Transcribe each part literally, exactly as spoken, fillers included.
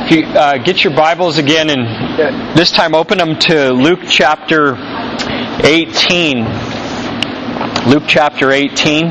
If you uh, get your Bibles again, and this time open them to Luke chapter eighteen. Luke chapter eighteen.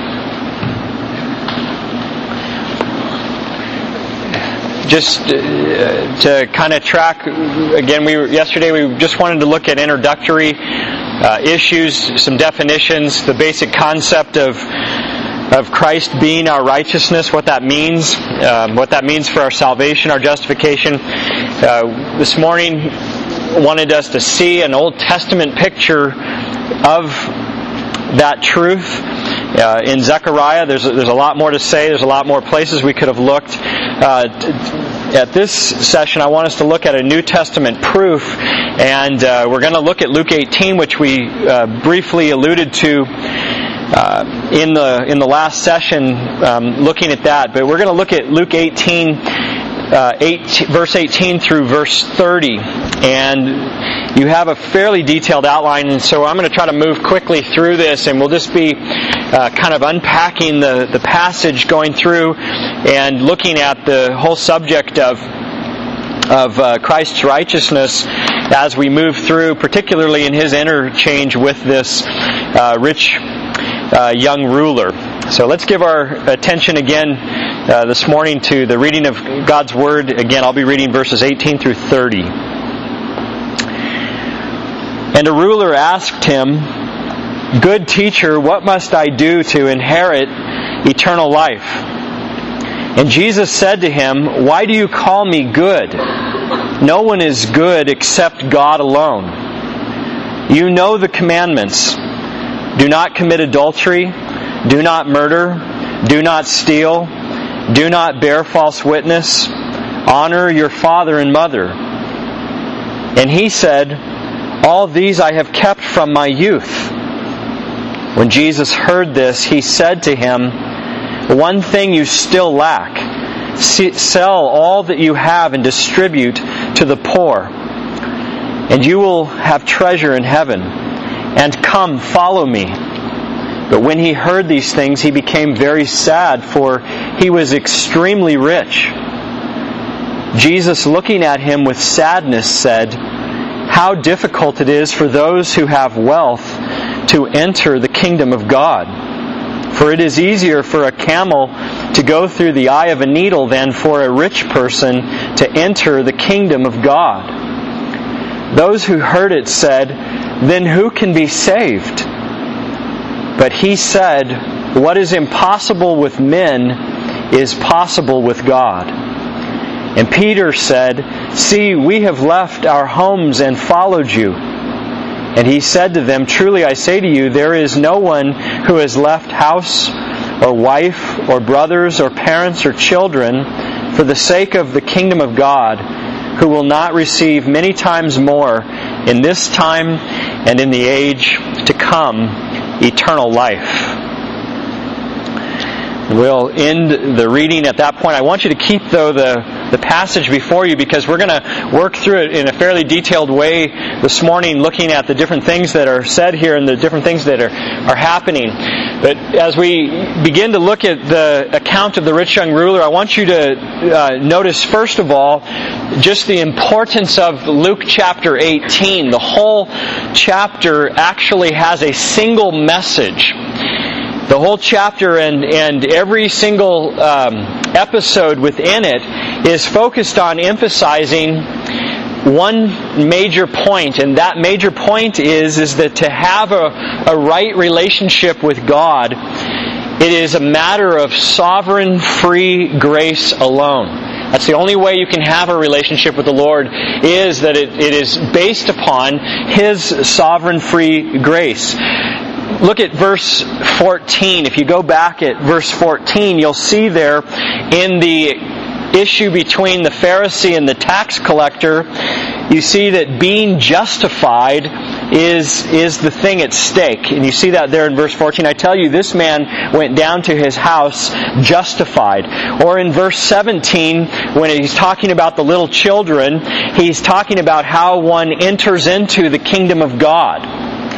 Just uh, to kind of track, again, we were, yesterday we just wanted to look at introductory uh, issues, some definitions, the basic concept of of Christ being our righteousness, what that means, um, what that means for our salvation, our justification. Uh, this morning, wanted us to see an Old Testament picture of that truth. Uh, in Zechariah, there's a, there's a lot more to say. There's a lot more places we could have looked. Uh, t- at this session, I want us to look at a New Testament proof, and uh, we're going to look at Luke eighteen, which we uh, briefly alluded to uh, in the in the last session, um, looking at that. But we're going to look at Luke eighteen, uh, eight, verse eighteen through verse thirty, and you have a fairly detailed outline, and so I'm going to try to move quickly through this, and we'll just be uh, kind of unpacking the, the passage, going through and looking at the whole subject of of uh, Christ's righteousness as we move through, particularly in his interchange with this uh, rich uh, young ruler. So let's give our attention again uh, this morning to the reading of God's Word. Again, I'll be reading verses eighteen through thirty. And a ruler asked him, "Good teacher, what must I do to inherit eternal life?" And Jesus said to him, "Why do you call me good? No one is good except God alone. You know the commandments. Do not commit adultery. Do not murder. Do not steal. Do not bear false witness. Honor your father and mother." And he said, "All these I have kept from my youth." When Jesus heard this, he said to him, "One thing you still lack. Sell all that you have and distribute to the poor, and you will have treasure in heaven. And come, follow me." But when he heard these things, he became very sad, for he was extremely rich. Jesus, looking at him with sadness, said, "How difficult it is for those who have wealth to enter the kingdom of God. For it is easier for a camel to go through the eye of a needle than for a rich person to enter the kingdom of God." Those who heard it said, "Then who can be saved?" But he said, "What is impossible with men is possible with God." And Peter said, "See, we have left our homes and followed you." And he said to them, "Truly I say to you, there is no one who has left house or wife or brothers or parents or children for the sake of the kingdom of God who will not receive many times more in this time and in the age to come eternal life." We'll end the reading at that point. I want you to keep, though, the, the passage before you, because we're going to work through it in a fairly detailed way this morning, looking at the different things that are said here and the different things that are, are happening. But as we begin to look at the account of the rich young ruler, I want you to uh, notice, first of all, just the importance of Luke chapter eighteen. The whole chapter actually has a single message. The whole chapter and, and every single um, episode within it is focused on emphasizing one major point, and that major point is, is that to have a, a right relationship with God, it is a matter of sovereign free grace alone. That's the only way you can have a relationship with the Lord, is that it, it is based upon His sovereign free grace. Look at verse fourteen. If you go back at verse fourteen, you'll see there in the issue between the Pharisee and the tax collector, you see that being justified is is the thing at stake. And you see that there in verse fourteen. I tell you, this man went down to his house justified. Or in verse seventeen, when he's talking about the little children, he's talking about how one enters into the kingdom of God.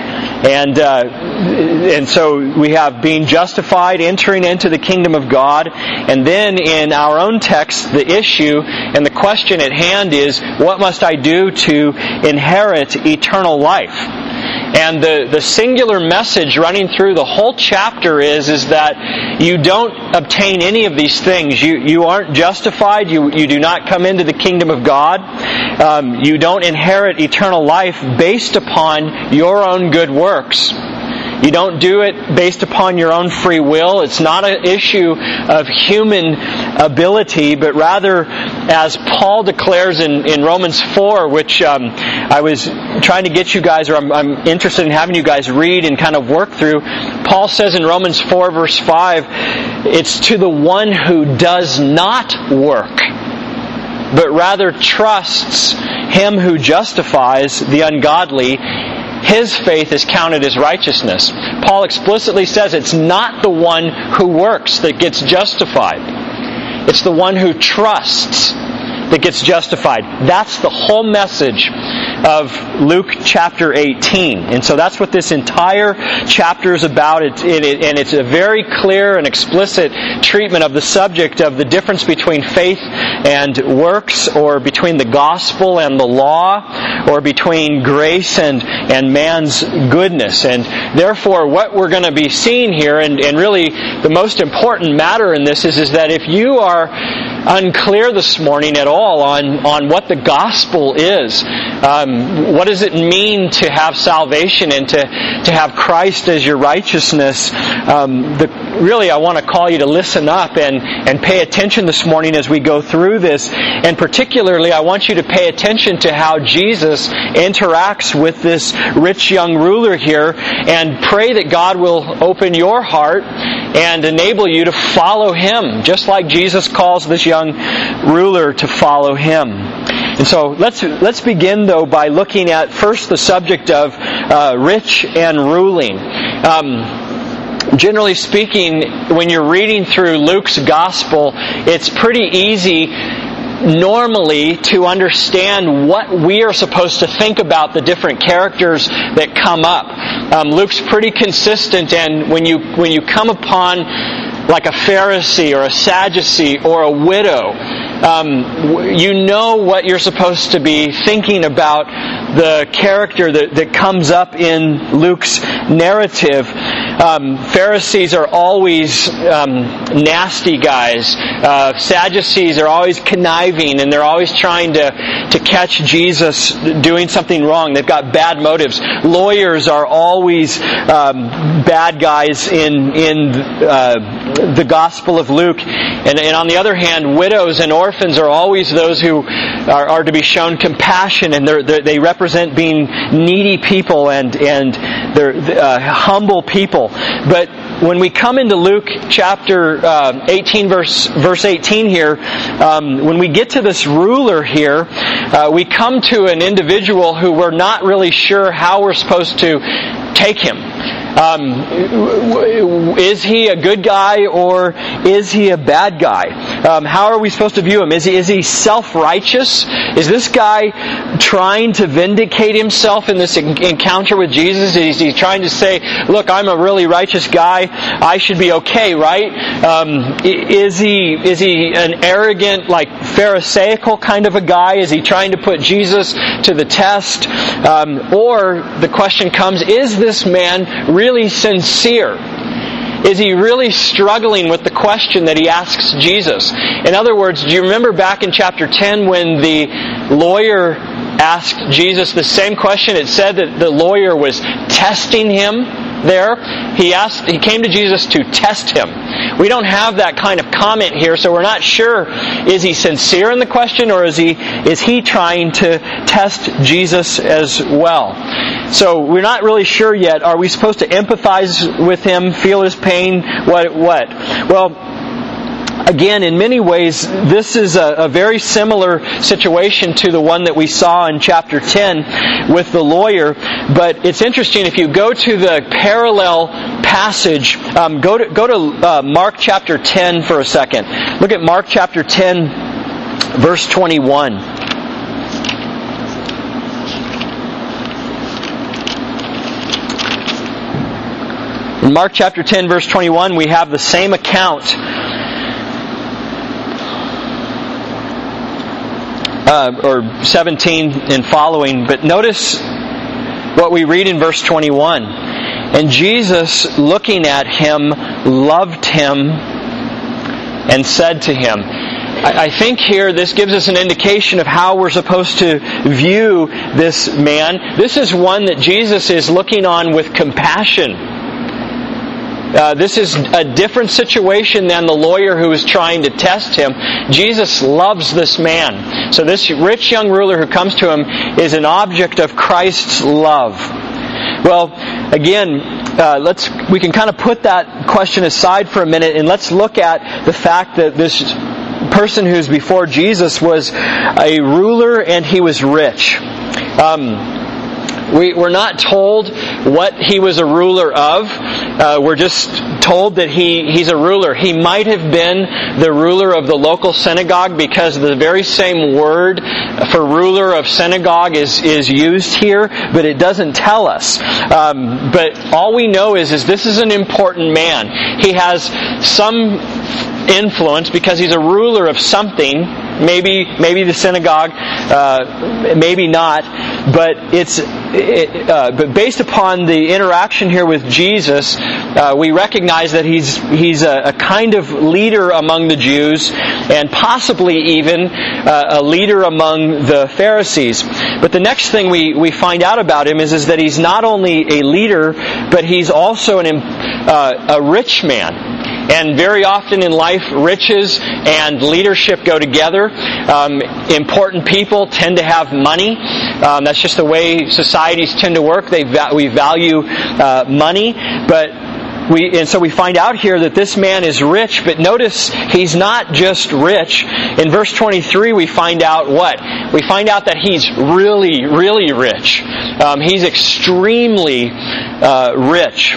And uh, and so we have being justified, entering into the kingdom of God, and then in our own text, the issue and the question at hand is, what must I do to inherit eternal life? And the, the singular message running through the whole chapter is, is that you don't obtain any of these things. You, you aren't justified. You, you do not come into the kingdom of God. Um, you don't inherit eternal life based upon your own good works. You don't do it based upon your own free will. It's not an issue of human ability, but rather, as Paul declares in, in Romans four, which um, I was trying to get you guys, or I'm, I'm interested in having you guys read and kind of work through. Paul says in Romans four, verse five, it's to the one who does not work, but rather trusts Him who justifies the ungodly. His faith is counted as righteousness. Paul explicitly says it's not the one who works that gets justified. It's the one who trusts that gets justified. That's the whole message of Luke chapter eighteen. And so that's what this entire chapter is about. It, it, and it's a very clear and explicit treatment of the subject of the difference between faith and works, or between the gospel and the law, or between grace and, and man's goodness. And therefore, what we're going to be seeing here, and, and really the most important matter in this is, is that if you are unclear this morning at all on, on what the gospel is, um, what does it mean to have salvation and to, to have Christ as your righteousness, um, the, really I want to call you to listen up and, and pay attention this morning as we go through this. And particularly I want you to pay attention to how Jesus interacts with this rich young ruler here, and pray that God will open your heart and enable you to follow Him, just like Jesus calls this young ruler to follow Him. And so let's let's begin though by looking at first the subject of uh, rich and ruling. Um, generally speaking, when you're reading through Luke's gospel, it's pretty easy normally to understand what we are supposed to think about the different characters that come up. Um, Luke's pretty consistent, and when you when you come upon like a Pharisee or a Sadducee or a widow, um, you know what you're supposed to be thinking about the character that, that comes up in Luke's narrative. Um, Pharisees are always um, nasty guys. Uh, Sadducees are always conniving, and they're always trying to, to catch Jesus doing something wrong. They've got bad motives. Lawyers are always um, bad guys in in uh, the Gospel of Luke. And, and on the other hand, widows and orphans are always those who are, are to be shown compassion, and they're, they're, they represent being needy people and and they're uh, humble people. But when we come into Luke chapter uh, eighteen, verse verse eighteen here, um, when we get to this ruler here, uh, we come to an individual who we're not really sure how we're supposed to take him. Um, is he a good guy or is he a bad guy? Um, how are we supposed to view him? Is he, is he self-righteous? Is this guy trying to vindicate himself in this encounter with Jesus? Is he trying to say, look, I'm a really righteous guy, I should be okay, right? Um, is he is he an arrogant, like Pharisaical kind of a guy? Is he trying to put Jesus to the test? Um, or the question comes, is this man really sincere? Is he really struggling with the question that he asks Jesus? In other words, do you remember back in chapter ten when the lawyer asked Jesus the same question? It said that the lawyer was testing him there. He asked, he came to Jesus to test him. We don't have that kind of comment here, so we're not sure, is he sincere in the question, or is he is he trying to test Jesus as well? So we're not really sure yet. Are we supposed to empathize with him, feel his pain? What? What? Well, again, in many ways, this is a, a very similar situation to the one that we saw in chapter ten with the lawyer. But it's interesting, if you go to the parallel passage, um, go to go to uh, Mark chapter ten for a second. Look at Mark chapter ten, verse twenty-one. In Mark chapter ten, verse twenty-one, we have the same account. Uh, or seventeen and following. But notice what we read in verse twenty-one. And Jesus, looking at him, loved him and said to him. I think here this gives us an indication of how we're supposed to view this man. This is one that Jesus is looking on with compassion. Uh, this is a different situation than the lawyer who is trying to test him. Jesus loves this man. So this rich young ruler who comes to him is an object of Christ's love. Well, again, uh, let's we can kind of put that question aside for a minute, and let's look at the fact that this person who's before Jesus was a ruler and he was rich. Um, we, we're not told what he was a ruler of. Uh, we're just told that he, he's a ruler. He might have been the ruler of the local synagogue because the very same word for ruler of synagogue is, is used here, but it doesn't tell us. Um, but all we know is, is this is an important man. He has some influence because he's a ruler of something. Maybe, maybe the synagogue, uh, maybe not. But it's, it, uh, but based upon the interaction here with Jesus, uh, we recognize that he's he's a, a kind of leader among the Jews, and possibly even uh, a leader among the Pharisees. But the next thing we, we find out about him is is that he's not only a leader, but he's also an uh, a rich man. And very often in life, riches and leadership go together. Um, important people tend to have money. Um, that's just the way societies tend to work. They va- we value uh, money, but we and so we find out here that this man is rich. But notice he's not just rich. In verse twenty-three, we find out what? We find out that he's really, really rich. Um, he's extremely uh, rich,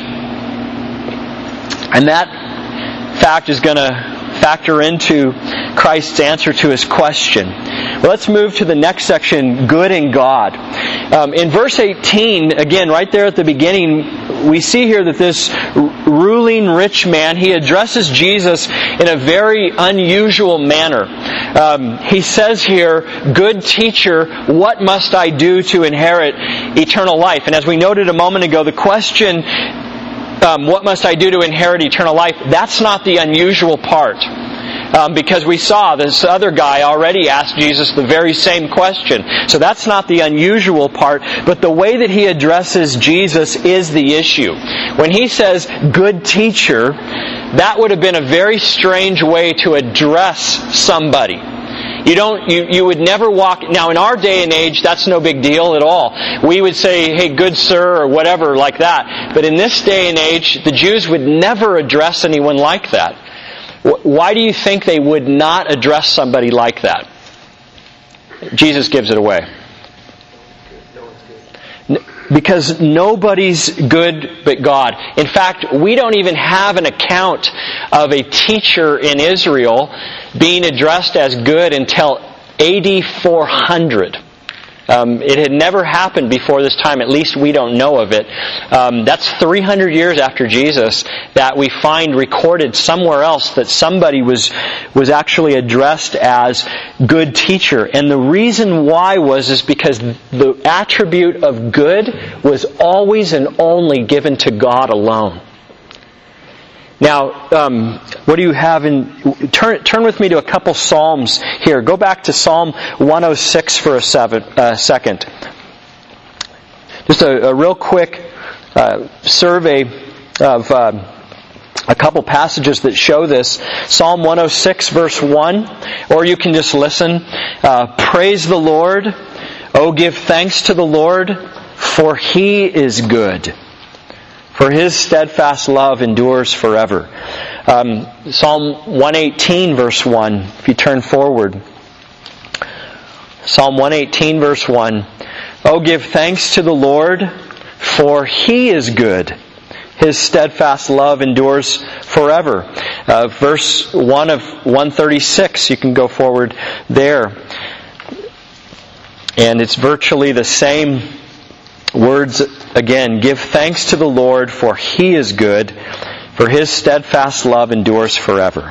and that fact is going to factor into Christ's answer to his question. Well, let's move to the next section, good and God. Um, in verse eighteen, again, right there at the beginning, we see here that this ruling rich man, he addresses Jesus in a very unusual manner. Um, he says here, "Good teacher, what must I do to inherit eternal life?" And as we noted a moment ago, the question, Um, what must I do to inherit eternal life? That's not the unusual part. Um, because we saw this other guy already asked Jesus the very same question. So that's not the unusual part. But the way that he addresses Jesus is the issue. When he says, "good teacher," that would have been a very strange way to address somebody. You don't, you, you would never walk, now in our day and age, that's no big deal at all. We would say, "Hey, good sir," or whatever like that. But in this day and age, the Jews would never address anyone like that. Why do you think they would not address somebody like that? Jesus gives it away. Because nobody's good but God. In fact, we don't even have an account of a teacher in Israel being addressed as good until A D four hundred. Um, it had never happened before this time. At least we don't know of it. Um, that's three hundred years after Jesus that we find recorded somewhere else that somebody was was actually addressed as good teacher. And the reason why was is because the attribute of good was always and only given to God alone. Now, um, what do you have in... Turn, turn with me to a couple Psalms here. Go back to Psalm one oh six for a seven, uh, second. Just a, a real quick uh, survey of uh, a couple passages that show this. Psalm one oh six verse one, or you can just listen. Uh, Praise the Lord. Oh, give thanks to the Lord, for He is good. For His steadfast love endures forever. Um, Psalm one eighteen verse one, if you turn forward. Psalm one eighteen verse one. Oh, give thanks to the Lord, for He is good. His steadfast love endures forever. Uh, verse one of one thirty-six, you can go forward there. And it's virtually the same Words again, give thanks to the Lord, for He is good, for His steadfast love endures forever.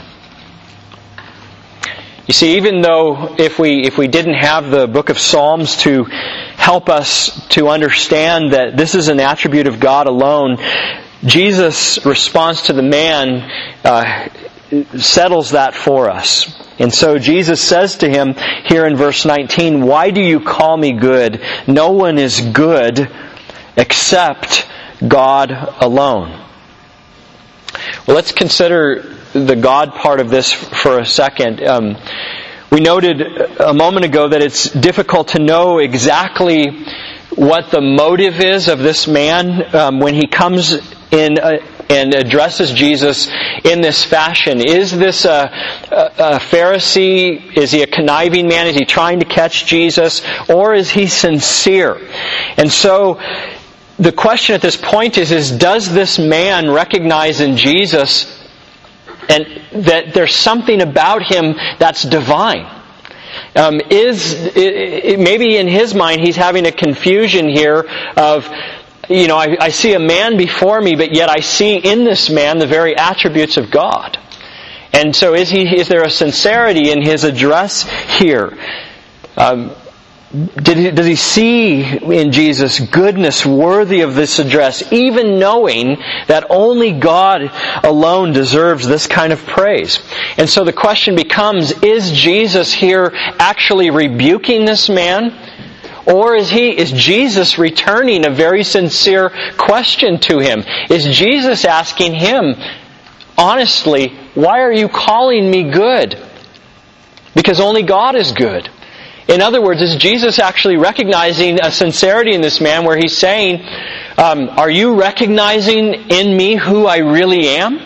You see, even though if we if we didn't have the book of Psalms to help us to understand that this is an attribute of God alone, Jesus' response to the man uh, settles that for us. And so Jesus says to him here in verse nineteen, "Why do you call me good? No one is good except God alone." Well, let's consider the God part of this for a second. Um, we noted a moment ago that it's difficult to know exactly what the motive is of this man um, when he comes in a, and addresses Jesus in this fashion. Is this a, a, a Pharisee? Is he a conniving man? Is he trying to catch Jesus? Or is he sincere? And so the question at this point is, is does this man recognize in Jesus and that there's something about Him that's divine? Um, is it, it, maybe in his mind he's having a confusion here of, you know, I, I see a man before me, but yet I see in this man the very attributes of God. And so is he? Is there a sincerity in his address here? Um, did he, does he see in Jesus goodness worthy of this address, even knowing that only God alone deserves this kind of praise? And so the question becomes, is Jesus here actually rebuking this man? Or is he, is Jesus returning a very sincere question to him? Is Jesus asking him, honestly, why are you calling me good? Because only God is good. In other words, is Jesus actually recognizing a sincerity in this man where he's saying, um, are you recognizing in me who I really am?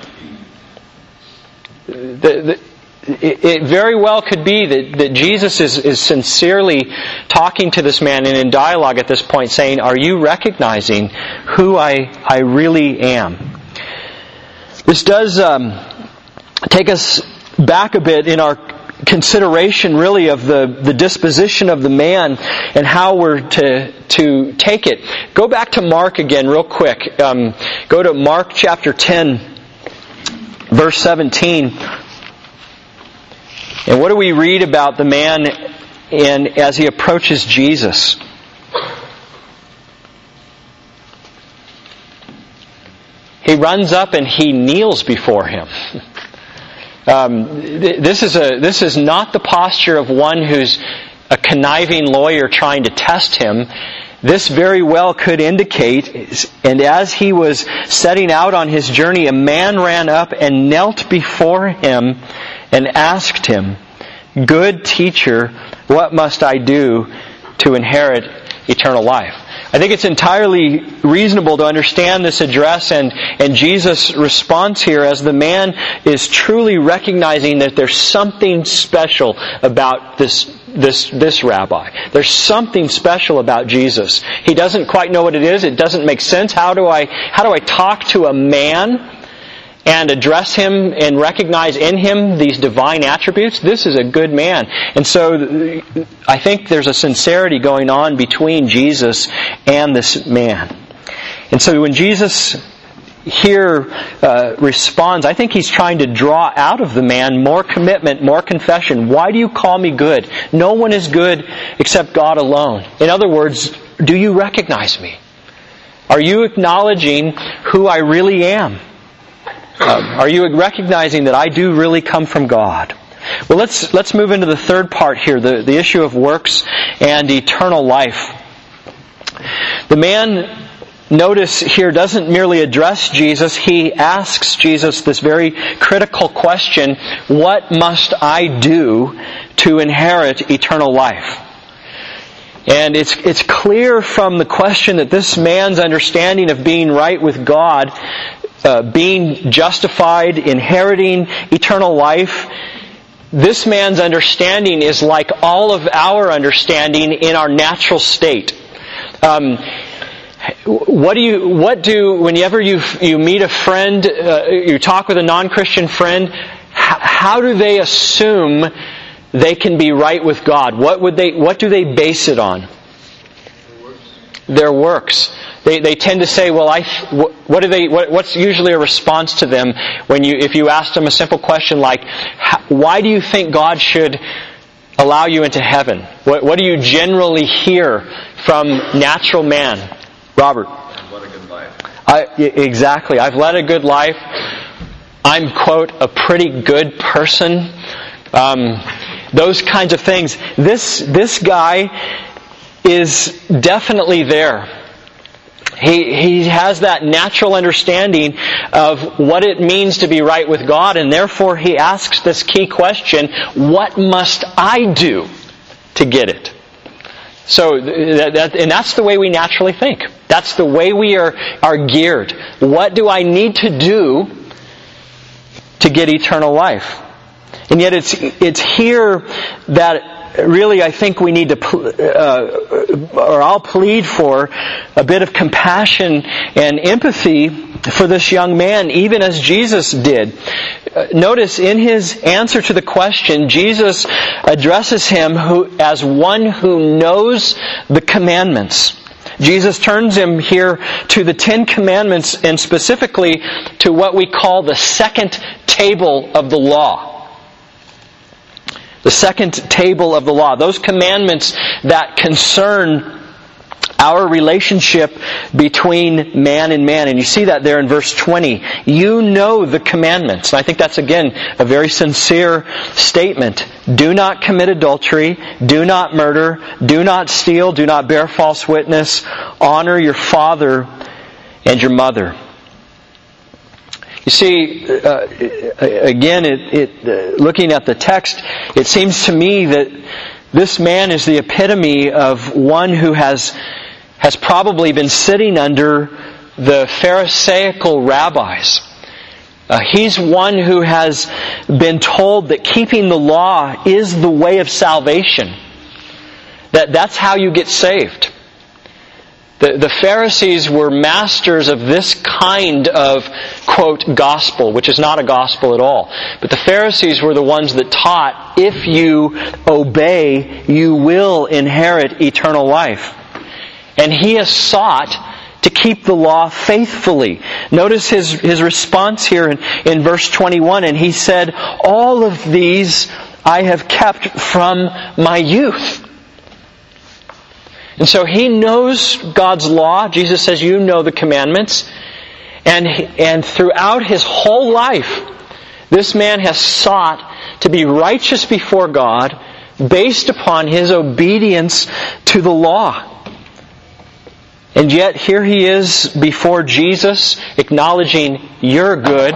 The, the, It, it very well could be that, that Jesus is, is sincerely talking to this man and in dialogue at this point saying, are you recognizing who I, I really am? This does um, take us back a bit in our consideration really of the, the disposition of the man and how we're to, to take it. Go back to Mark again real quick. Um, go to Mark chapter ten, verse seventeen. And what do we read about the man in, as he approaches Jesus? He runs up and he kneels before him. Um, this is a this is not the posture of one who's a conniving lawyer trying to test him. This very well could indicate, and as he was setting out on his journey, a man ran up and knelt before him and asked him, "Good teacher, what must I do to inherit eternal life?" I think it's entirely reasonable to understand this address and, and Jesus' response here as the man is truly recognizing that there's something special about this this this rabbi. There's something special about Jesus. He doesn't quite know what it is. It doesn't make sense. How do I how do I talk to a man and address him and recognize in him these divine attributes? This is a good man. And so I think there's a sincerity going on between Jesus and this man. And so when Jesus here uh, responds, I think he's trying to draw out of the man more commitment, more confession. Why do you call me good? No one is good except God alone. In other words, do you recognize me? Are you acknowledging who I really am? Um, are you recognizing that I do really come from God? Well, let's let's move into the third part here, the, the issue of works and eternal life. The man, notice here, doesn't merely address Jesus. He asks Jesus this very critical question, what must I do to inherit eternal life? And it's it's clear from the question that this man's understanding of being right with God, Uh, being justified, inheriting eternal life, this man's understanding is like all of our understanding in our natural state. Um, what do you? What do? Whenever you you meet a friend, uh, you talk with a non-Christian friend, h- how do they assume they can be right with God? What would they? What do they base it on? their works. They they tend to say, well, I what do they what, what's usually a response to them when you if you ask them a simple question like, why do you think God should allow you into heaven? What what do you generally hear from natural man? Robert. I've led a good life. I, exactly. I've led a good life. I'm, quote, a pretty good person. Um, those kinds of things. This this guy is definitely there. He he has that natural understanding of what it means to be right with God, and therefore he asks this key question, what must I do to get it? So, that, that, and that's the way we naturally think. That's the way we are, are geared. What do I need to do to get eternal life? And yet it's it's here that really I think we need to, uh, or I'll plead for a bit of compassion and empathy for this young man, even as Jesus did. Notice in his answer to the question, Jesus addresses him who, as one who knows the commandments. Jesus turns him here to the Ten Commandments and specifically to what we call the second table of the law. The second table of the law. Those commandments that concern our relationship between man and man. And you see that there in verse twenty. You know the commandments. And I think that's again a very sincere statement. Do not commit adultery. Do not murder. Do not steal. Do not bear false witness. Honor your father and your mother. You see, uh, again, it, it, uh, looking at the text, it seems to me that this man is the epitome of one who has has probably been sitting under the Pharisaical rabbis. Uh, he's one who has been told that keeping the law is the way of salvation. That that's how you get saved. The, the Pharisees were masters of this kind of, quote, gospel, which is not a gospel at all. But the Pharisees were the ones that taught, if you obey, you will inherit eternal life. And he has sought to keep the law faithfully. Notice his, his response here in, in verse twenty-one, and he said, all of these I have kept from my youth. And so he knows God's law. Jesus says, you know the commandments. And, and throughout his whole life, this man has sought to be righteous before God based upon his obedience to the law. And yet here he is before Jesus, acknowledging you're good,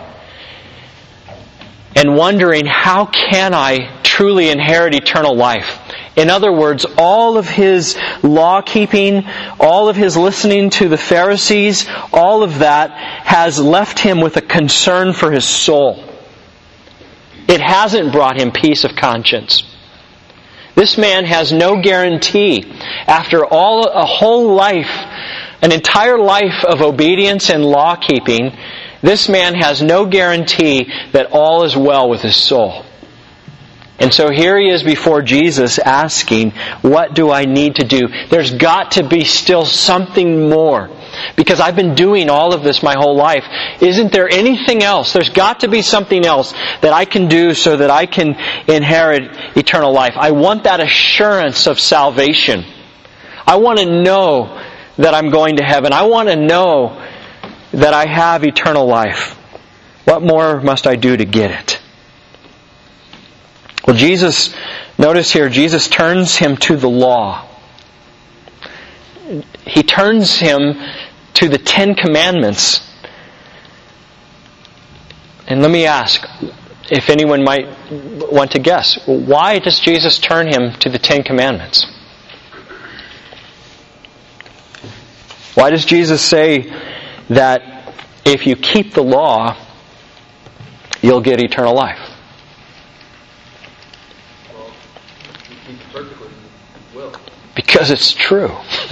and wondering, how can I truly inherit eternal life? In other words, all of his law-keeping, all of his listening to the Pharisees, all of that has left him with a concern for his soul. It hasn't brought him peace of conscience. This man has no guarantee, after all a whole life, an entire life of obedience and law-keeping, this man has no guarantee that all is well with his soul. And so here he is before Jesus asking, what do I need to do? There's got to be still something more. Because I've been doing all of this my whole life. Isn't there anything else? There's got to be something else that I can do so that I can inherit eternal life. I want that assurance of salvation. I want to know that I'm going to heaven. I want to know that I have eternal life. What more must I do to get it? Well, Jesus, notice here, Jesus turns him to the law. He turns him to the Ten Commandments. And let me ask, if anyone might want to guess, why does Jesus turn him to the Ten Commandments? Why does Jesus say that if you keep the law, you'll get eternal life? Because it's true.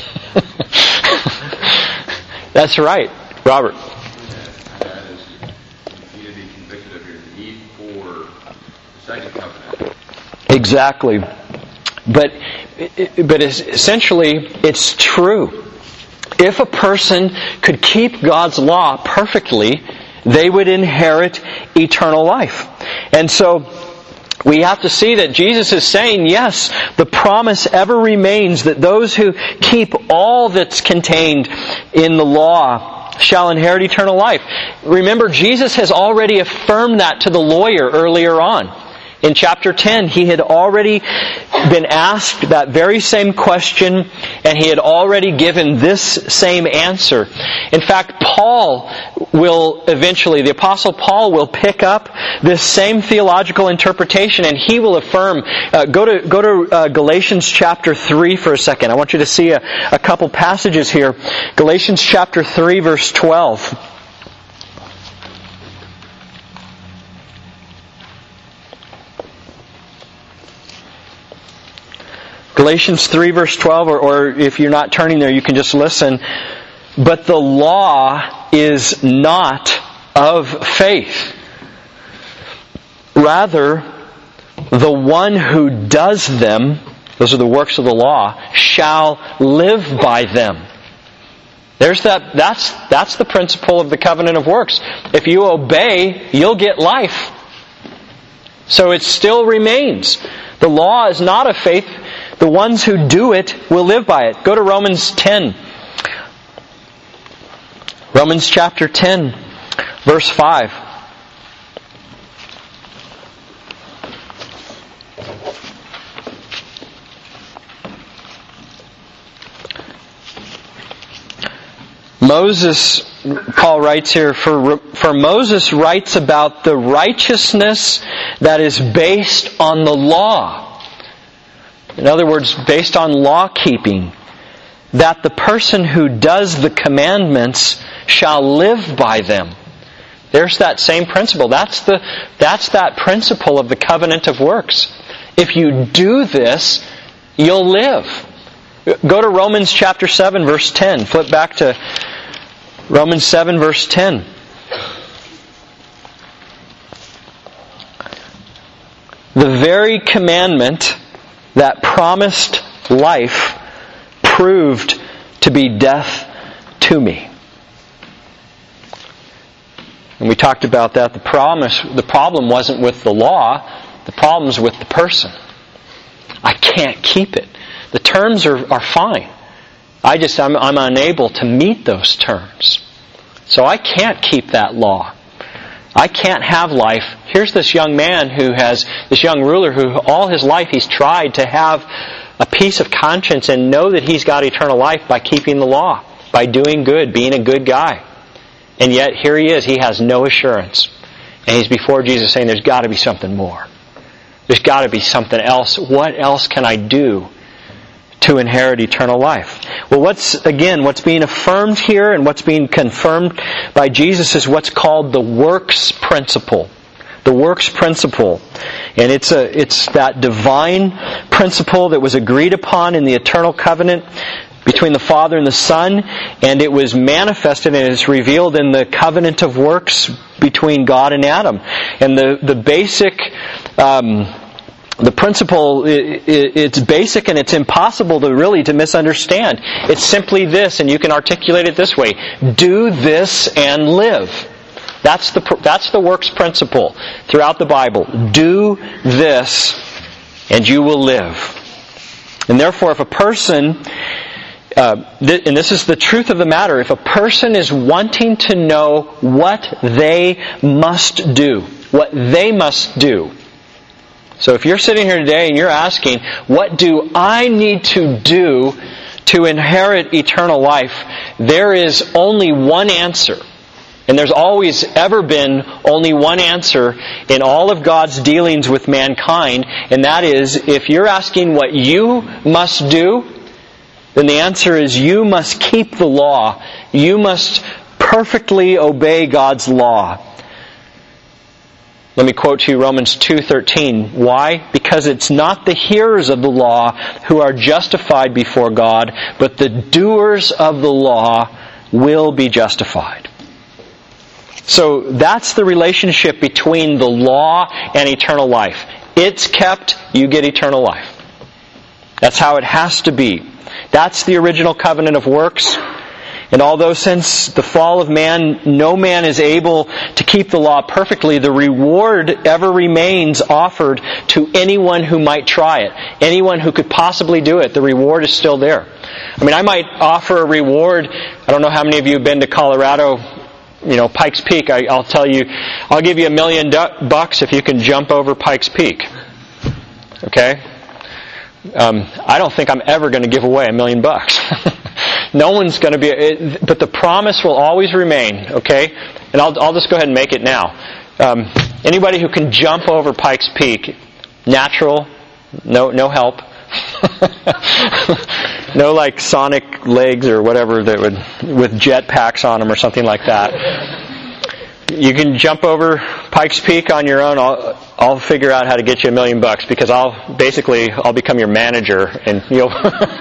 That's right, Robert. That is, you need to be convicted of your need for the second covenant. Exactly. But, but essentially, it's true. if a person could keep God's law perfectly, they would inherit eternal life. And so we have to see that Jesus is saying, yes, the promise ever remains that those who keep all that's contained in the law shall inherit eternal life. Remember, Jesus has already affirmed that to the lawyer earlier on. In chapter ten, he had already been asked that very same question, and he had already given this same answer. In fact, Paul will eventually, the Apostle Paul will pick up this same theological interpretation, and he will affirm. Uh, go to go to uh, Galatians chapter three for a second. I want you to see a, a couple passages here. Galatians chapter three, verse twelve. Galatians three verse twelve, or, or if you're not turning there, you can just listen. But the law is not of faith. Rather, the one who does them, those are the works of the law, shall live by them. There's that, that's, that's the principle of the covenant of works. If you obey, you'll get life. So it still remains. The law is not of faith. The ones who do it will live by it. Go to Romans ten. Romans chapter ten, verse five. Moses, Paul writes here, for, for Moses writes about the righteousness that is based on the law. In other words, based on law keeping, that the person who does the commandments shall live by them. There's that same principle. That's the that's that principle of the covenant of works. If you do this, you'll live. Go to Romans chapter seven, verse ten. Flip back to Romans seven, verse ten. The very commandment that promised life proved to be death to me. And we talked about that. The promise, the problem wasn't with the law. The problem's with the person. I can't keep it. The terms are, are fine. I just, I'm, I'm unable to meet those terms. So I can't keep that law. I can't have life. Here's this young man who has, this young ruler who all his life he's tried to have a peace of conscience and know that he's got eternal life by keeping the law, by doing good, being a good guy. And yet here he is, he has no assurance. And he's before Jesus saying, there's got to be something more. There's got to be something else. What else can I do to inherit eternal life? Well, what's, again, what's being affirmed here and what's being confirmed by Jesus is what's called the works principle. The works principle. And it's a, it's that divine principle that was agreed upon in the eternal covenant between the Father and the Son, and it was manifested and it's revealed in the covenant of works between God and Adam. And the, the basic, um, The principle, it's basic and it's impossible to really to misunderstand. It's simply this, and you can articulate it this way. Do this and live. That's the, that's the works principle throughout the Bible. Do this and you will live. And therefore, if a person, uh, th- and this is the truth of the matter, if a person is wanting to know what they must do, what they must do, so if you're sitting here today and you're asking, what do I need to do to inherit eternal life? There is only one answer. And there's always ever been only one answer in all of God's dealings with mankind. And that is, if you're asking what you must do, then the answer is you must keep the law. You must perfectly obey God's law. Let me quote to you Romans two thirteen. Why? Because it's not the hearers of the law who are justified before God, but the doers of the law will be justified. So that's the relationship between the law and eternal life. It's kept, you get eternal life. That's how it has to be. That's the original covenant of works. And although since the fall of man, no man is able to keep the law perfectly, the reward ever remains offered to anyone who might try it. Anyone who could possibly do it, the reward is still there. I mean, I might offer a reward. I don't know how many of you have been to Colorado, you know, Pikes Peak. I, I'll tell you, I'll give you a million du- bucks if you can jump over Pikes Peak. Okay? Um, I don't think I'm ever going to give away a million bucks. No one's going to be, it, but the promise will always remain, okay? And I'll, I'll just go ahead and make it now. Um, anybody who can jump over Pikes Peak, natural, no no help, no like sonic legs or whatever that would, with jet packs on them or something like that. You can jump over Pikes Peak on your own. I'll, I'll figure out how to get you a million bucks because I'll basically I'll become your manager and you'll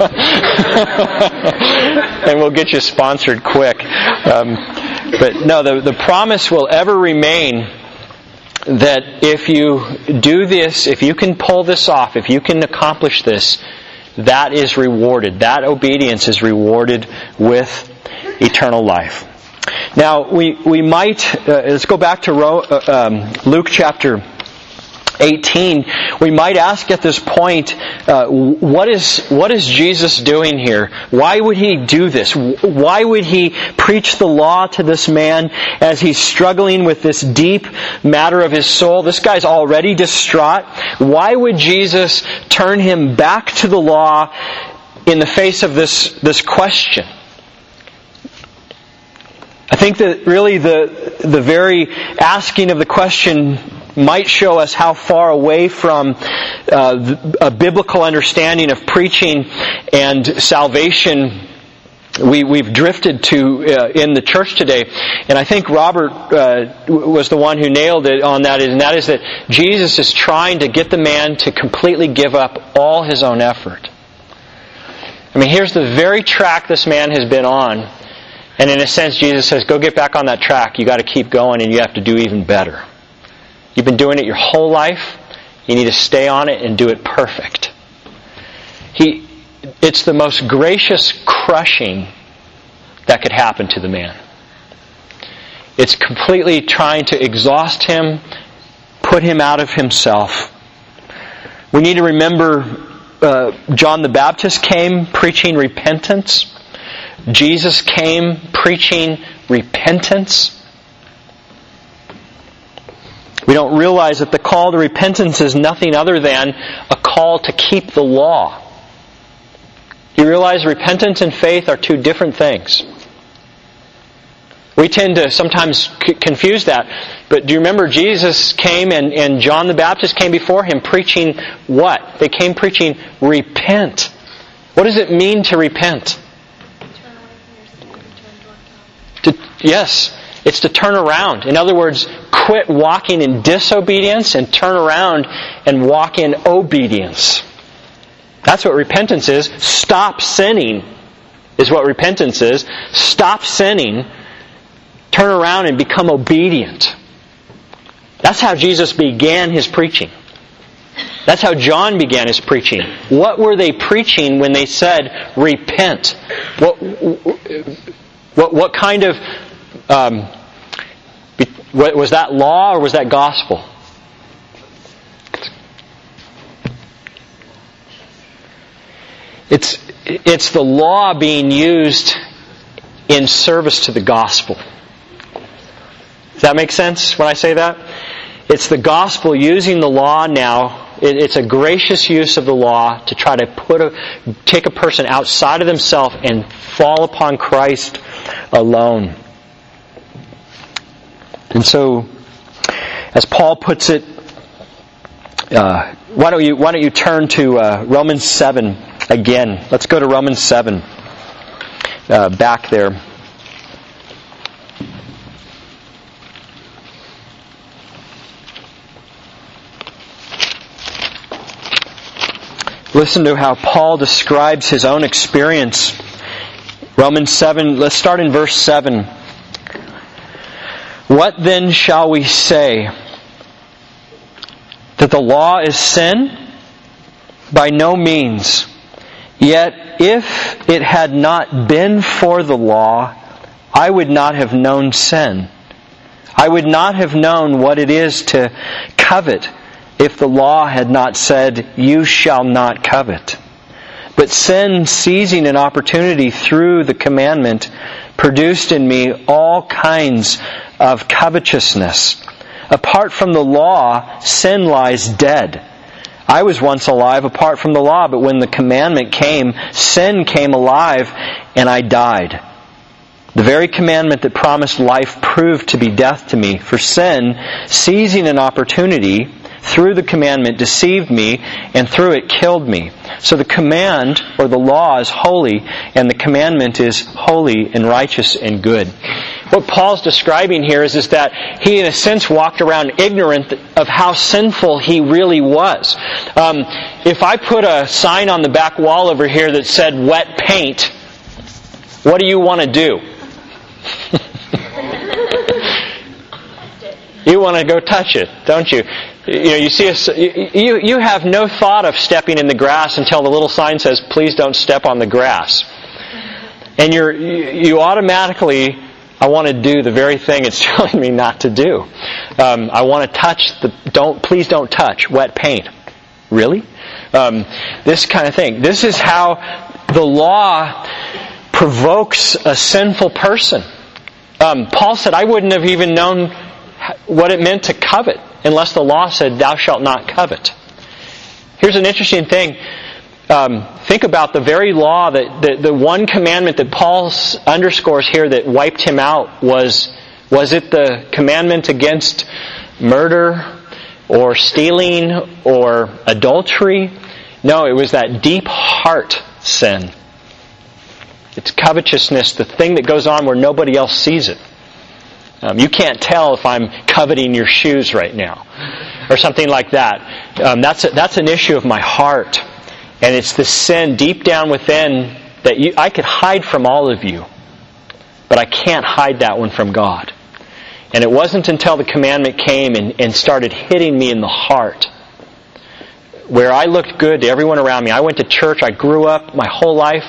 and we'll get you sponsored quick. Um, but no, the the promise will ever remain that if you do this, if you can pull this off, if you can accomplish this, that is rewarded. That obedience is rewarded with eternal life. Now, we, we might, uh, let's go back to Ro, uh, um, Luke chapter eighteen. We might ask at this point, uh, what is what is Jesus doing here? Why would He do this? Why would He preach the law to this man as he's struggling with this deep matter of his soul? This guy's already distraught. Why would Jesus turn him back to the law in the face of this, this question? I think that really the the very asking of the question might show us how far away from uh, a biblical understanding of preaching and salvation we, we've drifted to uh, in the church today. And I think Robert uh, was the one who nailed it on that, and that is that Jesus is trying to get the man to completely give up all his own effort. I mean, here's the very track this man has been on. And in a sense, Jesus says, go get back on that track. You got to keep going and you have to do even better. You've been doing it your whole life. You need to stay on it and do it perfect. He, it's the most gracious crushing that could happen to the man. It's completely trying to exhaust him, put him out of himself. We need to remember uh, John the Baptist came preaching repentance. Jesus came preaching repentance. We don't realize that the call to repentance is nothing other than a call to keep the law. You realize repentance and faith are two different things. We tend to sometimes c- confuse that. But do you remember Jesus came and, and John the Baptist came before him preaching what? They came preaching repent. What does it mean to repent? To, yes, it's to turn around. In other words, quit walking in disobedience and turn around and walk in obedience. That's what repentance is. Stop sinning is what repentance is. Stop sinning, turn around and become obedient. That's how Jesus began His preaching. That's how John began his preaching. What were they preaching when they said, repent? What... What, what kind of, um, was that law or was that gospel? It's, it's the law being used in service to the gospel. Does that make sense when I say that? It's the gospel using the law now. It's a gracious use of the law to try to put a, take a person outside of themselves and fall upon Christ alone. And so, as Paul puts it, uh, why don't you why don't you turn to uh, Romans seven again? Let's go to Romans seven. Uh, back there. Listen to how Paul describes his own experience. Romans seven, let's start in verse seven. What then shall we say? That the law is sin? By no means. Yet if it had not been for the law, I would not have known sin. I would not have known what it is to covet if the law had not said, you shall not covet. But sin, seizing an opportunity through the commandment, produced in me all kinds of covetousness. Apart from the law, sin lies dead. I was once alive apart from the law, but when the commandment came, sin came alive, and I died. The very commandment that promised life proved to be death to me. For sin, seizing an opportunity through the commandment, deceived me, and through it killed me. So the command, or the law, is holy, and the commandment is holy and righteous and good. What Paul's describing here is, is that he, in a sense, walked around ignorant of how sinful he really was. Um, if I put a sign on the back wall over here that said wet paint, what do you want to do? You want to go touch it, don't you? You know, you see a, you you have no thought of stepping in the grass until the little sign says, "Please don't step on the grass," and you're you automatically, I want to do the very thing it's telling me not to do. Um, I want to touch the don't please don't touch wet paint. Really, um, this kind of thing. This is how the law provokes a sinful person. Um, Paul said, "I wouldn't have even known what it meant to covet unless the law said, thou shalt not covet." Here's an interesting thing. Um, think about the very law, that the, the one commandment that Paul underscores here that wiped him out was, was it the commandment against murder or stealing or adultery? No, it was that deep heart sin. It's covetousness, the thing that goes on where nobody else sees it. Um, you can't tell if I'm coveting your shoes right now, or something like that. Um, that's a, that's an issue of my heart, and it's the sin deep down within that you, I could hide from all of you, but I can't hide that one from God. And it wasn't until the commandment came and, and started hitting me in the heart, where I looked good to everyone around me. I went to church. I grew up my whole life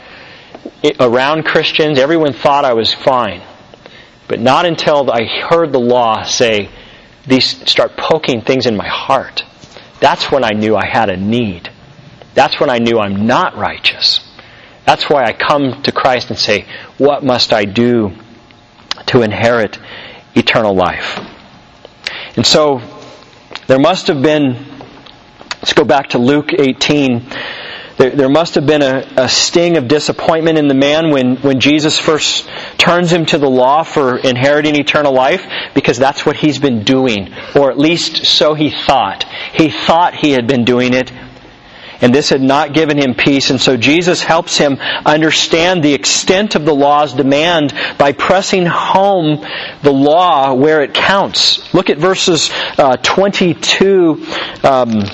around Christians. Everyone thought I was fine. But not until I heard the law say, these start poking things in my heart. That's when I knew I had a need. That's when I knew I'm not righteous. That's why I come to Christ and say, what must I do to inherit eternal life? And so, there must have been, let's go back to Luke eighteen. There, there must have been a, a sting of disappointment in the man when, when Jesus first turns him to the law for inheriting eternal life, because that's what he's been doing, or at least so he thought. He thought he had been doing it, and this had not given him peace. And so Jesus helps him understand the extent of the law's demand by pressing home the law where it counts. Look at verses uh, twenty-two. Um,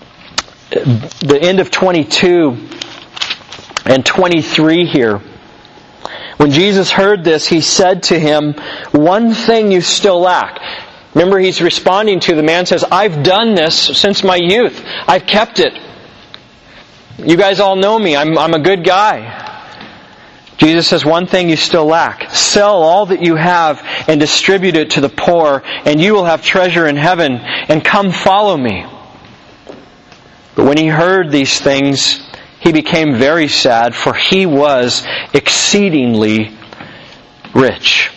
the end of twenty-two and twenty-three here. When Jesus heard this, he said to him, one thing you still lack. Remember, he's responding to the man says, I've done this since my youth. I've kept it. You guys all know me. I'm, I'm a good guy. Jesus says, one thing you still lack. Sell all that you have and distribute it to the poor, and you will have treasure in heaven, and come follow me. But when he heard these things, he became very sad, for he was exceedingly rich.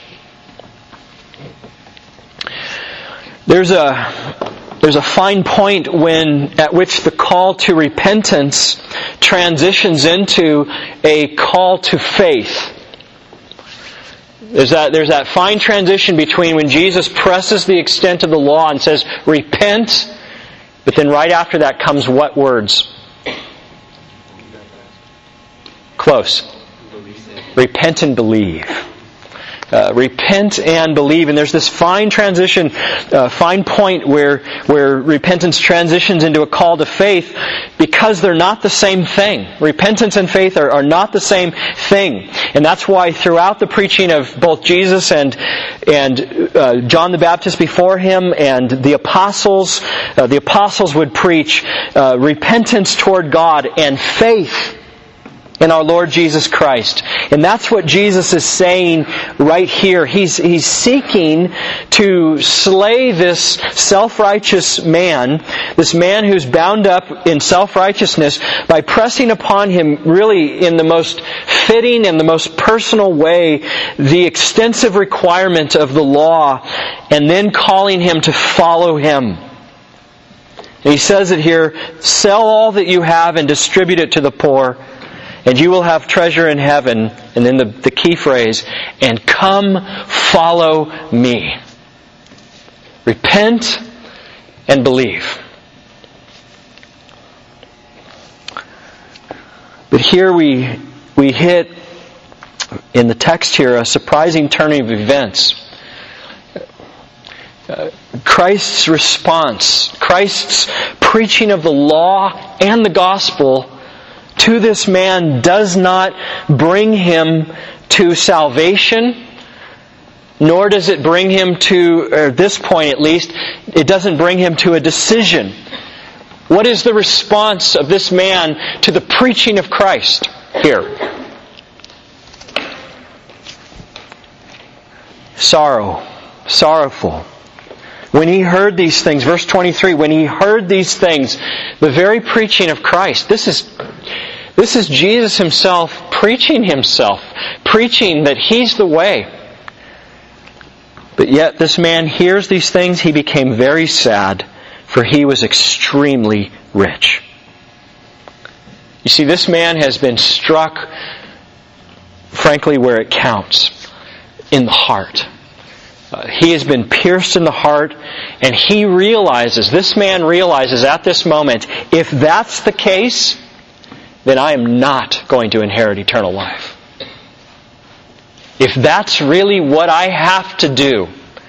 There's a there's a fine point when at which the call to repentance transitions into a call to faith. There's that there's that fine transition between when Jesus presses the extent of the law and says, repent. But then right after that comes what words? Close. Repent and believe. Uh, repent and believe. And there's this fine transition, uh, fine point where where repentance transitions into a call to faith, because they're not the same thing. Repentance and faith are, are not the same thing. And that's why throughout the preaching of both Jesus and and uh, John the Baptist before him and the apostles, uh, the apostles would preach uh, repentance toward God and faith in our Lord Jesus Christ. And that's what Jesus is saying right here. He's, he's seeking to slay this self-righteous man, this man who's bound up in self-righteousness, by pressing upon him really in the most fitting and the most personal way the extensive requirement of the law, and then calling him to follow him. And he says it here, sell all that you have and distribute it to the poor, and you will have treasure in heaven. And then the, the key phrase, and come follow me. Repent and believe. But here we we hit, in the text here, a surprising turning of events. Uh, Christ's response, Christ's preaching of the law and the gospel to this man does not bring him to salvation, nor does it bring him to, or at this point at least, it doesn't bring him to a decision. What is the response of this man to the preaching of Christ here? Sorrow, sorrowful. When he heard these things, verse twenty-three, when he heard these things, the very preaching of Christ, this is this is Jesus himself preaching himself, preaching that he's the way. But yet this man hears these things, he became very sad, for he was extremely rich. You see, this man has been struck, frankly, where it counts, in the heart. Uh, he has been pierced in the heart, and he realizes, this man realizes at this moment, if that's the case, then I am not going to inherit eternal life. If that's really what I have to do,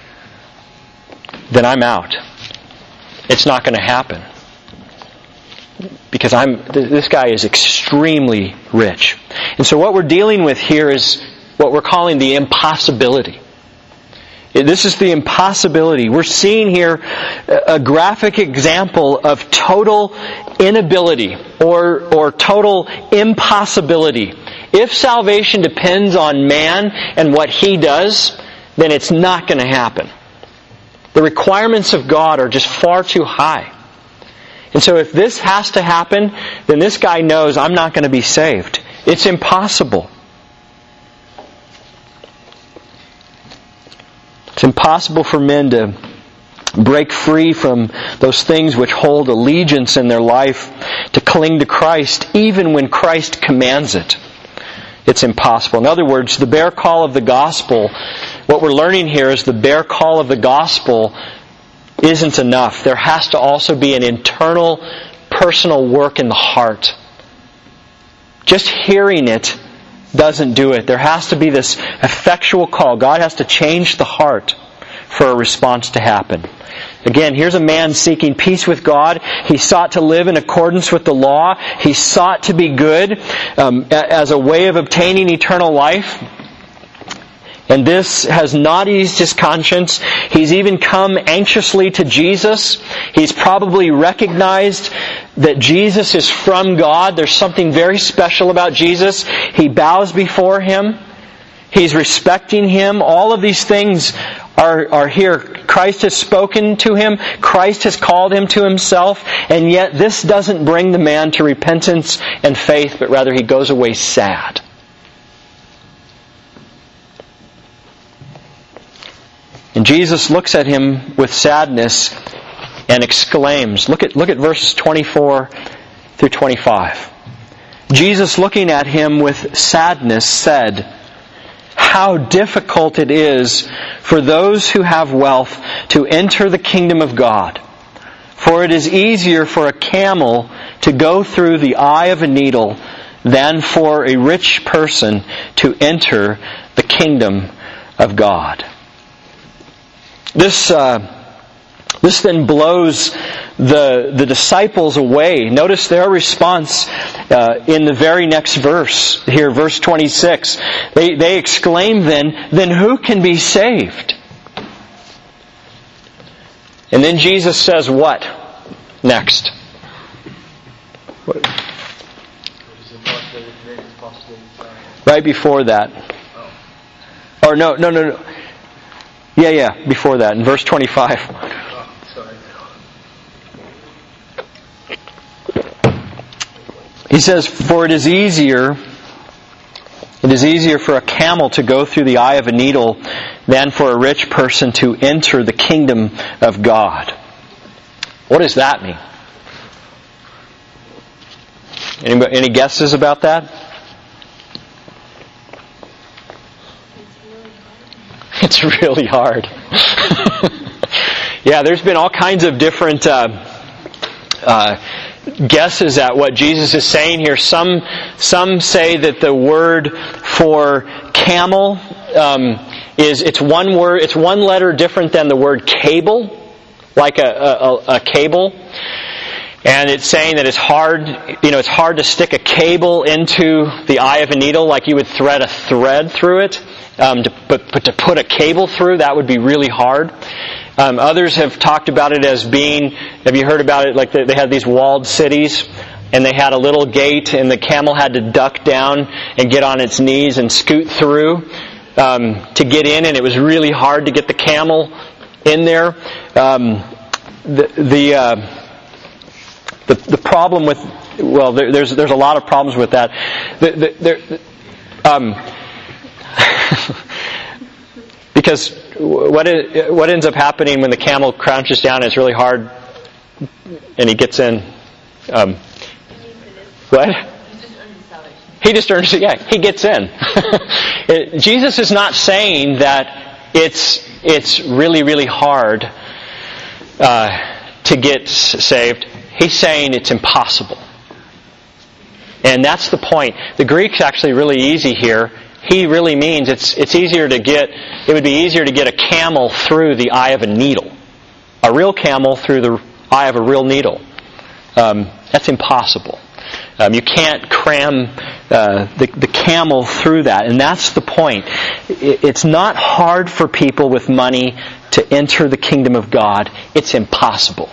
then I'm out. It's not going to happen. Because I'm this guy is extremely rich. And so what we're dealing with here is what we're calling the impossibility. This is the impossibility. We're seeing here a graphic example of total inability or, or total impossibility. If salvation depends on man and what he does, then it's not going to happen. The requirements of God are just far too high. And so if this has to happen, then this guy knows I'm not going to be saved. It's impossible. It's impossible for men to break free from those things which hold allegiance in their life, to cling to Christ even when Christ commands it. It's impossible. In other words, the bare call of the gospel, what we're learning here is the bare call of the gospel isn't enough. There has to also be an internal, personal work in the heart. Just hearing it doesn't do it. There has to be this effectual call. God has to change the heart for a response to happen. Again, here's a man seeking peace with God. He sought to live in accordance with the law. He sought to be good um, as a way of obtaining eternal life. And this has not eased his conscience. He's even come anxiously to Jesus. He's probably recognized that Jesus is from God. There's something very special about Jesus. He bows before Him. He's respecting Him. All of these things are, are here. Christ has spoken to him. Christ has called him to himself. And yet this doesn't bring the man to repentance and faith, but rather he goes away sad. And Jesus looks at him with sadness and exclaims, look at, look at verses twenty-four through twenty-five. Jesus, looking at him with sadness, said, "How difficult it is for those who have wealth to enter the kingdom of God. For it is easier for a camel to go through the eye of a needle than for a rich person to enter the kingdom of God." This uh, this then blows the the disciples away. Notice their response uh, in the very next verse here, verse twenty-six. They they exclaim then, "Then who can be saved?" And then Jesus says what next? What? Right before that. Or no, no, no, no. Yeah, yeah, before that, in verse twenty-five. He says, "For it is easier, it is easier for a camel to go through the eye of a needle than for a rich person to enter the kingdom of God." What does that mean? Anybody, any guesses about that? It's really hard. Yeah, there's been all kinds of different uh, uh, guesses at what Jesus is saying here. Some some say that the word for camel um, is it's one word, it's one letter different than the word cable, like a, a, a cable. And it's saying that it's hard, you know, it's hard to stick a cable into the eye of a needle like you would thread a thread through it. Um, to, but, but to put a cable through, that would be really hard. Um, others have talked about it as being, have you heard about it, like they, they had these walled cities, and they had a little gate, and the camel had to duck down and get on its knees and scoot through um, to get in, and it was really hard to get the camel in there. Um, the... the uh, The, the problem with, well, there, there's there's a lot of problems with that. The, the, there, um, because what it, what ends up happening when the camel crouches down, it's really hard, and he gets in. Um, what? He just earns it. Yeah, he gets in. it, Jesus is not saying that it's it's really really hard uh, to get saved. He's saying it's impossible. And that's the point. The Greek's actually really easy here. He really means it's it's easier to get, it would be easier to get a camel through the eye of a needle. A real camel through the eye of a real needle. Um, that's impossible. Um, you can't cram uh, the, the camel through that. And that's the point. It's not hard for people with money to enter the kingdom of God. It's impossible.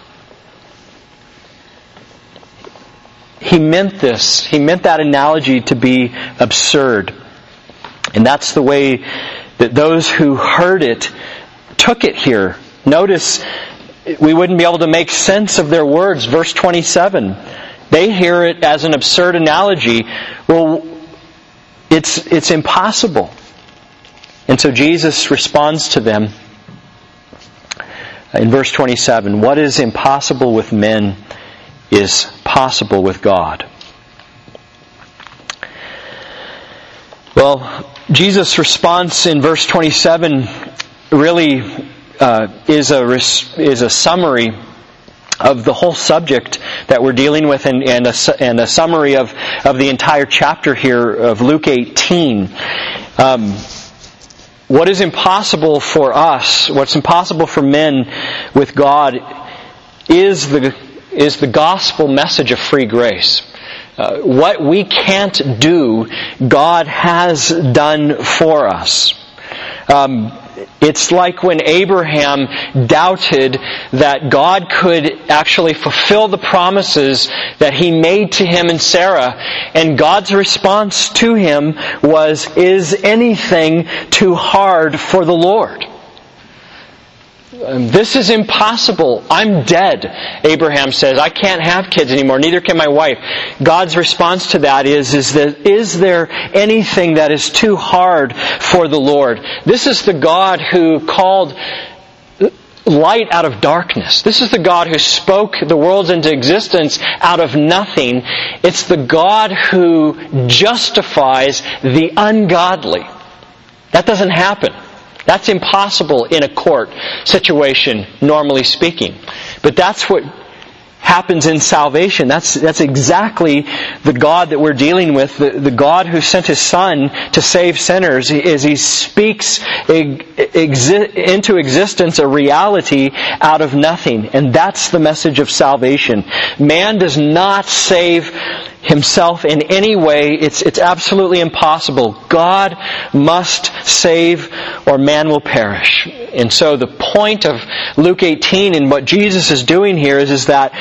He meant this. He meant that analogy to be absurd. And that's the way that those who heard it took it here. Notice, we wouldn't be able to make sense of their words. Verse twenty-seven. They hear it as an absurd analogy. Well, it's it's impossible. And so Jesus responds to them in verse twenty-seven. What is impossible with men is possible with God. Well, Jesus' response in verse twenty-seven really uh, is a is a summary of the whole subject that we're dealing with, and, and, a, and a summary of, of the entire chapter here of Luke eighteen. Um, what is impossible for us, what's impossible for men with God, is the is the gospel message of free grace. Uh, what we can't do, God has done for us. Um, it's like when Abraham doubted that God could actually fulfill the promises that He made to him and Sarah, and God's response to him was, "Is anything too hard for the Lord?" This is impossible. I'm dead, Abraham says. I can't have kids anymore. Neither can my wife. God's response to that is, is that, is there anything that is too hard for the Lord? This is the God who called light out of darkness. This is the God who spoke the worlds into existence out of nothing. It's the God who justifies the ungodly. That doesn't happen. That's impossible in a court situation, normally speaking. But that's what happens in salvation. That's that's exactly the God that we're dealing with, the, the God who sent His Son to save sinners, as He speaks exi- into existence a reality out of nothing. And that's the message of salvation. Man does not save himself in any way. It's it's absolutely impossible. God must save or man will perish. And so the point of Luke eighteen and what Jesus is doing here is, is that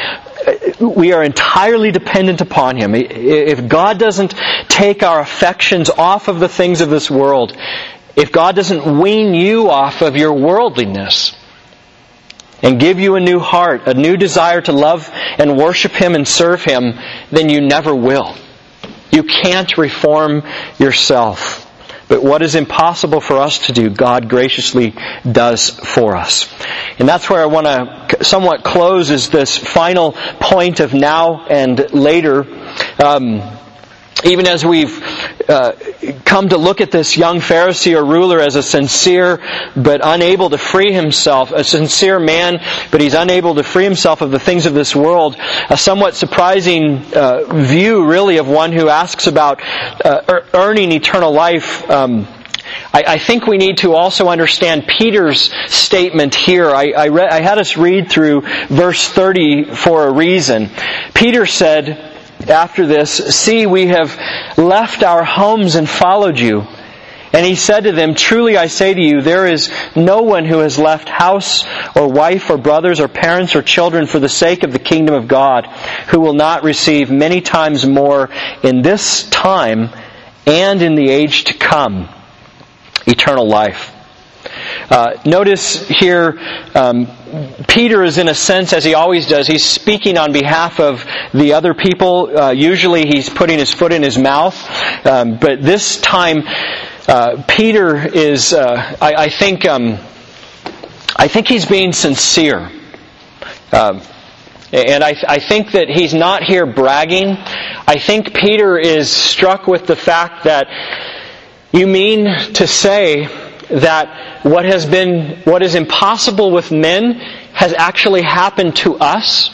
we are entirely dependent upon Him. If God doesn't take our affections off of the things of this world, if God doesn't wean you off of your worldliness and give you a new heart, a new desire to love and worship Him and serve Him, then you never will. You can't reform yourself. But what is impossible for us to do, God graciously does for us. And that's where I want to somewhat close, is this final point of now and later. Um, even as we've uh, come to look at this young Pharisee or ruler as a sincere but unable to free himself, a sincere man, but he's unable to free himself of the things of this world, a somewhat surprising uh, view really of one who asks about uh, earning eternal life. Um, I, I think we need to also understand Peter's statement here. I, I, read, I had us read through verse thirty for a reason. Peter said after this, "See, we have left our homes and followed you." And he said to them, "Truly I say to you, there is no one who has left house or wife or brothers or parents or children for the sake of the kingdom of God, who will not receive many times more in this time and in the age to come eternal life." Uh, notice here, um, Peter is in a sense, as he always does, he's speaking on behalf of the other people. Uh, usually he's putting his foot in his mouth. Um, but this time, uh, Peter is, uh, I, I think, um, I think he's being sincere. Um, and I, I think that he's not here bragging. I think Peter is struck with the fact that you mean to say that what has been, what is impossible with men has actually happened to us?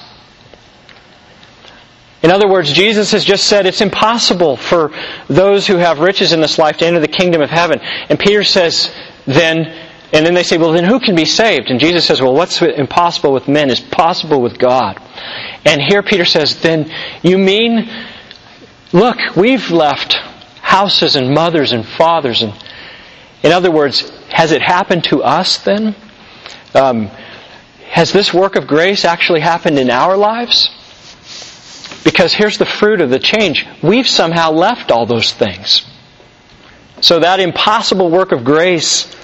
In other words, Jesus has just said it's impossible for those who have riches in this life to enter the kingdom of heaven. And Peter says, then, and then they say, well, then who can be saved? And Jesus says, well, what's impossible with men is possible with God. And here Peter says, then you mean, look, we've left houses and mothers and fathers. And in other words, has it happened to us then? Um, has this work of grace actually happened in our lives? Because here's the fruit of the change. We've somehow left all those things. So that impossible work of grace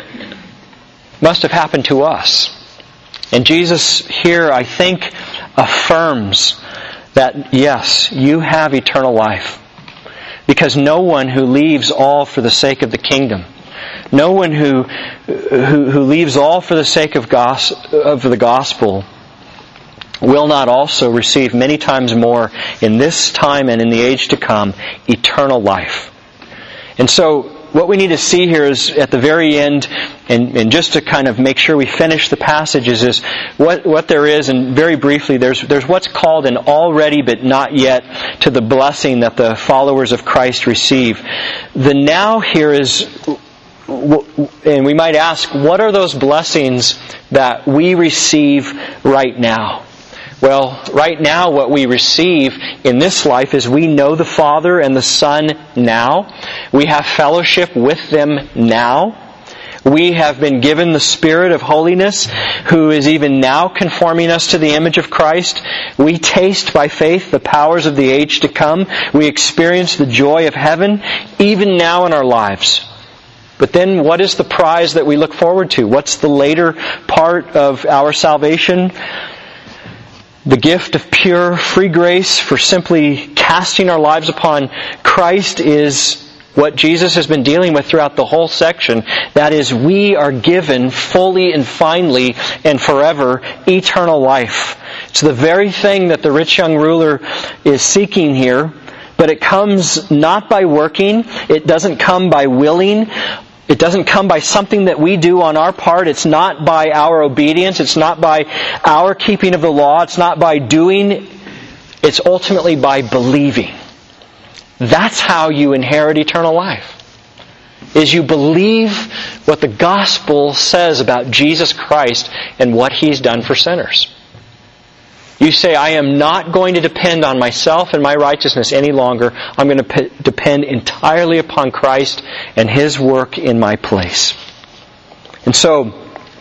must have happened to us. And Jesus here, I think, affirms that, yes, you have eternal life. Because no one who leaves all for the sake of the kingdom, no one who who, who leaves all for the sake of, gos- of the gospel will not also receive many times more in this time and in the age to come eternal life. And so what we need to see here is at the very end, and, and just to kind of make sure we finish the passages, is what, what there is, and very briefly, there's there's what's called an already but not yet to the blessing that the followers of Christ receive. The now here is, and we might ask, what are those blessings that we receive right now? Well, right now what we receive in this life is we know the Father and the Son now. We have fellowship with them now. We have been given the Spirit of holiness, who is even now conforming us to the image of Christ. We taste by faith the powers of the age to come. We experience the joy of heaven even now in our lives. But then what is the prize that we look forward to? What's the later part of our salvation? The gift of pure, free grace for simply casting our lives upon Christ is what Jesus has been dealing with throughout the whole section. That is, we are given fully and finally and forever eternal life. It's the very thing that the rich young ruler is seeking here, but it comes not by working. It doesn't come by willing. It doesn't come by something that we do on our part. It's not by our obedience. It's not by our keeping of the law. It's not by doing. It's ultimately by believing. That's how you inherit eternal life. Is you believe what the gospel says about Jesus Christ and what He's done for sinners. You say, I am not going to depend on myself and my righteousness any longer. I'm going to p- depend entirely upon Christ and His work in my place. And so,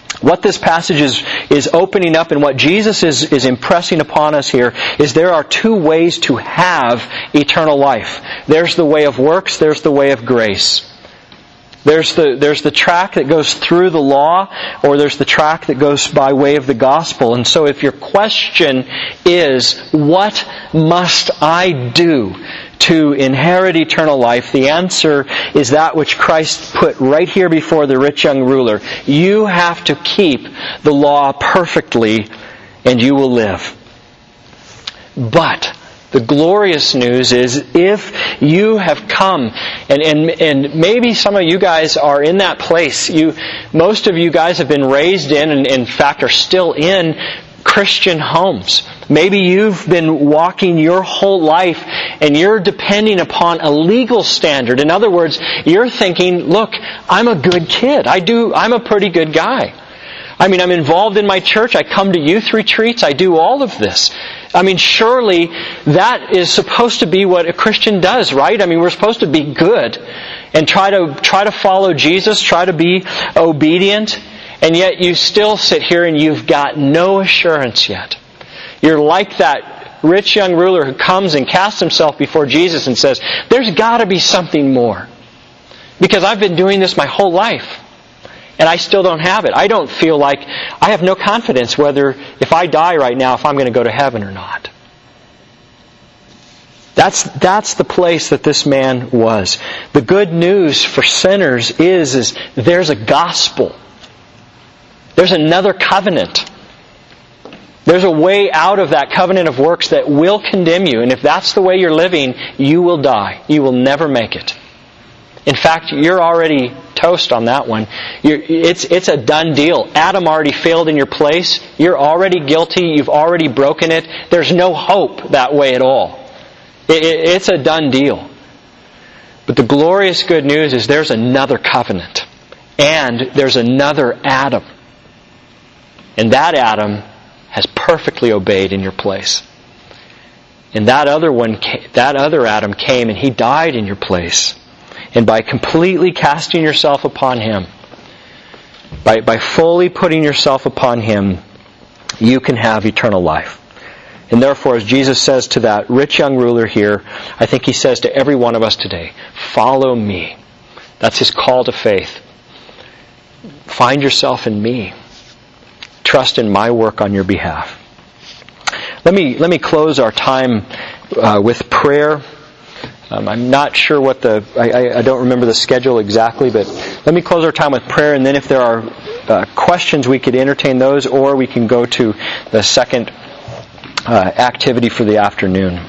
What this passage is, is opening up and what Jesus is, is impressing upon us here is there are two ways to have eternal life. There's the way of works, there's the way of grace. There's the, there's the track that goes through the law, or there's the track that goes by way of the gospel. And so if your question is, what must I do to inherit eternal life? The answer is that which Christ put right here before the rich young ruler. You have to keep the law perfectly, and you will live. But the glorious news is if you have come, and, and, and maybe some of you guys are in that place. You, most of you guys have been raised in, and in fact are still in, Christian homes. Maybe you've been walking your whole life and you're depending upon a legal standard. In other words, you're thinking, look, I'm a good kid. I do, I'm a pretty good guy. I mean, I'm involved in my church. I come to youth retreats. I do all of this. I mean, surely that is supposed to be what a Christian does, right? I mean, we're supposed to be good and try to try to follow Jesus, try to be obedient, and yet you still sit here and you've got no assurance yet. You're like that rich young ruler who comes and casts himself before Jesus and says, there's got to be something more. Because I've been doing this my whole life. And I still don't have it. I don't feel like, I have no confidence whether, if I die right now, if I'm going to go to heaven or not. That's, that's the place that this man was. The good news for sinners is, is there's a gospel. There's another covenant. There's a way out of that covenant of works that will condemn you. And if that's the way you're living, you will die. You will never make it. In fact, you're already toast on that one. You're, it's, it's a done deal. Adam already failed in your place. You're already guilty. You've already broken it. There's no hope that way at all. It, it, it's a done deal. But the glorious good news is there's another covenant. And there's another Adam. And that Adam has perfectly obeyed in your place. And that other one, that other Adam came and he died in your place. And by completely casting yourself upon Him, by, by fully putting yourself upon Him, you can have eternal life. And therefore, as Jesus says to that rich young ruler here, I think He says to every one of us today, follow me. That's His call to faith. Find yourself in me. Trust in my work on your behalf. Let me, let me close our time uh, with prayer. Um, I'm not sure what the, I, I don't remember the schedule exactly, but let me close our time with prayer, and then if there are uh, questions, we could entertain those, or we can go to the second uh, activity for the afternoon.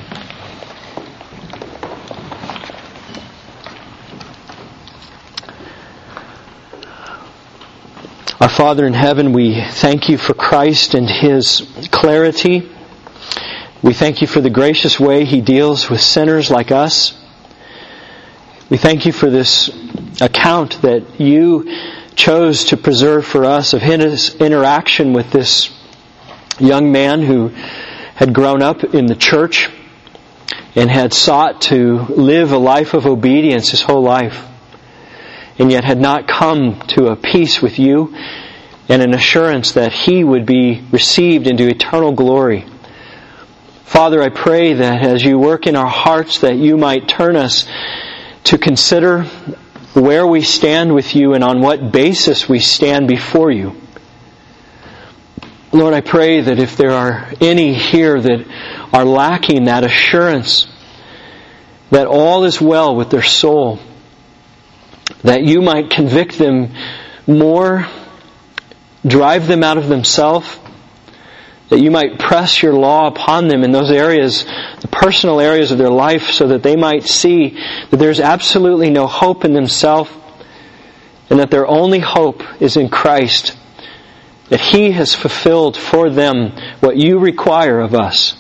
Our Father in heaven, we thank You for Christ and His clarity. We thank You for the gracious way He deals with sinners like us. We thank You for this account that You chose to preserve for us of His interaction with this young man who had grown up in the church and had sought to live a life of obedience his whole life, and yet had not come to a peace with You and an assurance that he would be received into eternal glory. Father, I pray that as You work in our hearts, that You might turn us to consider where we stand with You and on what basis we stand before You. Lord, I pray that if there are any here that are lacking that assurance that all is well with their soul, that You might convict them more, drive them out of themselves, that You might press Your law upon them in those areas, the personal areas of their life, so that they might see that there's absolutely no hope in themselves, and that their only hope is in Christ, that He has fulfilled for them what You require of us.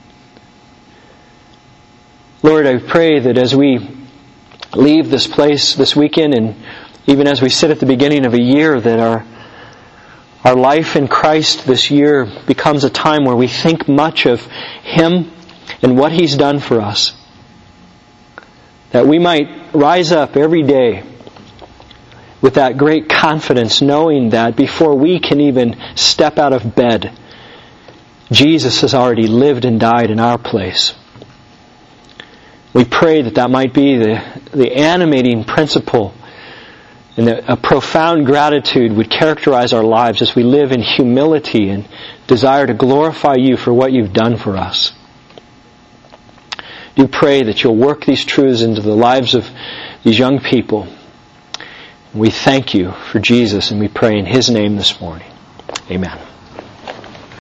Lord, I pray that as we leave this place this weekend, and even as we sit at the beginning of a year, that our Our life in Christ this year becomes a time where we think much of Him and what He's done for us. That we might rise up every day with that great confidence, knowing that before we can even step out of bed, Jesus has already lived and died in our place. We pray that that might be the, the animating principle, and that a profound gratitude would characterize our lives as we live in humility and desire to glorify You for what You've done for us. Do pray that You'll work these truths into the lives of these young people. We thank You for Jesus, and we pray in His name this morning. Amen.